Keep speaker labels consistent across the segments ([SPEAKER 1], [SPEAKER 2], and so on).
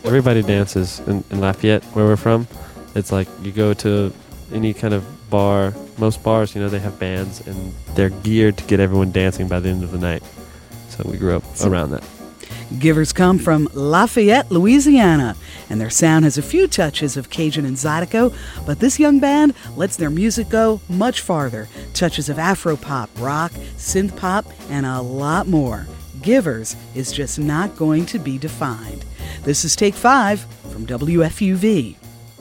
[SPEAKER 1] Everybody dances in Lafayette, where we're from. It's like you go to any kind of bar, most bars, they have bands, and they're geared to get everyone dancing by the end of the night. So we grew up around that.
[SPEAKER 2] Givers come from Lafayette, Louisiana, and their sound has a few touches of Cajun and Zydeco, but this young band lets their music go much farther. Touches of Afro-pop, rock, synth-pop, and a lot more. Givers is just not going to be defined. This is Take 5 from WFUV.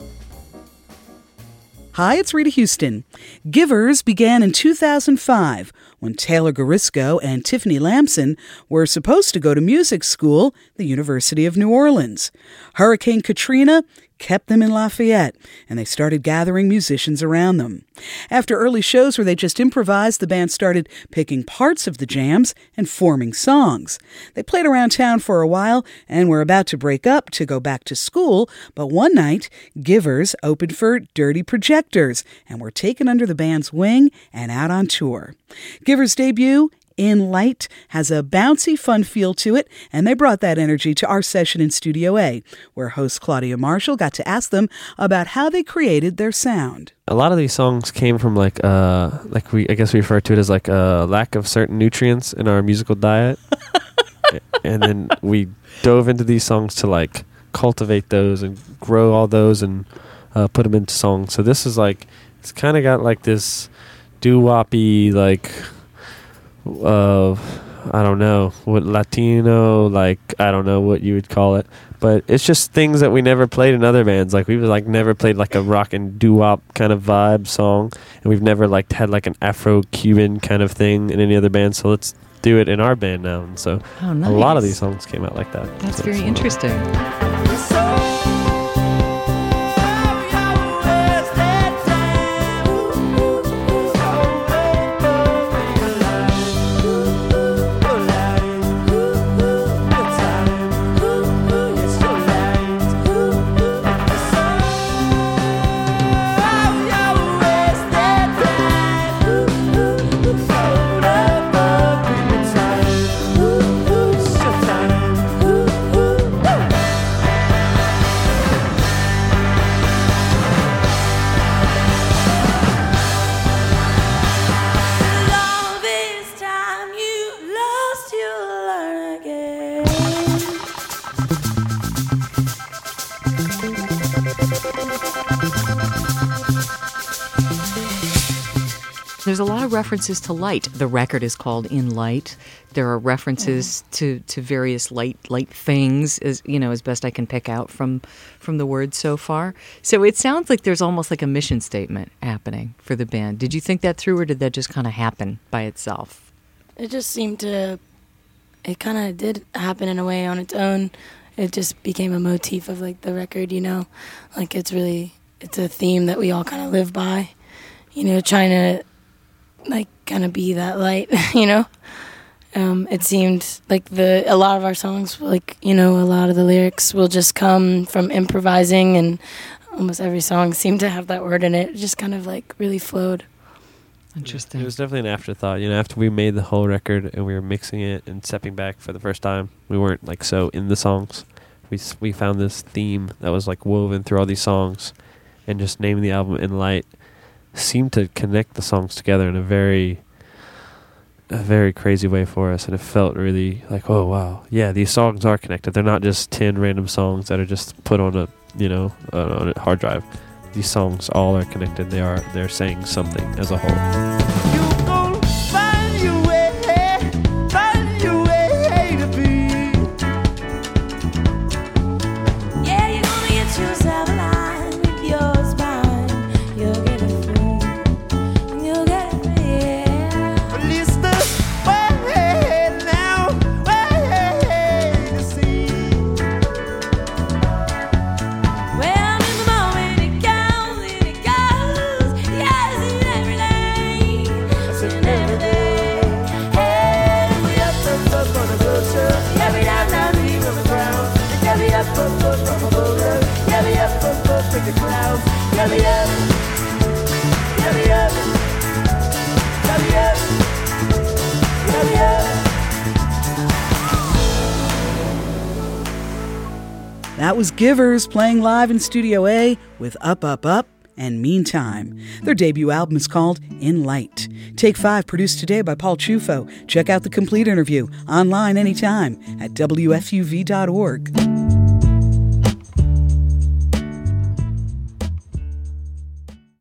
[SPEAKER 2] Hi, it's Rita Houston. Givers began in 2005 when Taylor Garisco and Tiffany Lamson were supposed to go to music school at the University of New Orleans. Hurricane Katrina kept them in Lafayette, and they started gathering musicians around them. After early shows where they just improvised, the band started picking parts of the jams and forming songs. They played around town for a while and were about to break up to go back to school, but one night, Givers opened for Dirty Projectors and were taken under the band's wing and out on tour. Givers' debut, In Light, has a bouncy, fun feel to it, and they brought that energy to our session in Studio A, where host Claudia Marshall got to ask them about how they created their sound.
[SPEAKER 1] A lot of these songs came from I guess we refer to it as like a lack of certain nutrients in our musical diet. And then we dove into these songs to like cultivate those and grow all those and put them into songs. So this is like, it's kind of got like this doo-woppy, like, I don't know what Latino, like, I don't know what you would call it, but it's just things that we never played in other bands. Like we've like never played like a rock and doo-wop kind of vibe song, and we've never like had like an Afro-Cuban kind of thing in any other band. So let's do it in our band now. And so a lot of these songs came out like that.
[SPEAKER 3] That's very interesting. There's a lot of references to light. The record is called In Light. There are references to various light things, as best I can pick out from the words so far. So it sounds like there's almost like a mission statement happening for the band. Did you think that through, or did that just kind of happen by itself?
[SPEAKER 4] It just seemed to, it kind of did happen in a way on its own. It just became a motif of like the record, like it's a theme that we all kind of live by, trying to like kind of be that light, It seemed like a lot of our songs, like, a lot of the lyrics will just come from improvising, and almost every song seemed to have that word in it. It just kind of like really flowed.
[SPEAKER 3] Interesting.
[SPEAKER 1] It was definitely an afterthought. After we made the whole record and we were mixing it and stepping back for the first time, we weren't like so in the songs. We found this theme that was like woven through all these songs, and just naming the album In Light seemed to connect the songs together in a very crazy way for us, and it felt really like, oh wow, yeah, these songs are connected. They're not just 10 random songs that are just put on on a hard drive. These songs all are connected. They're saying something as a whole.
[SPEAKER 2] That was Givers playing live in Studio A with Up, Up, Up and Meantime. Their debut album is called In Light. Take 5, produced today by Paul Chufo. Check out the complete interview online anytime at WFUV.org.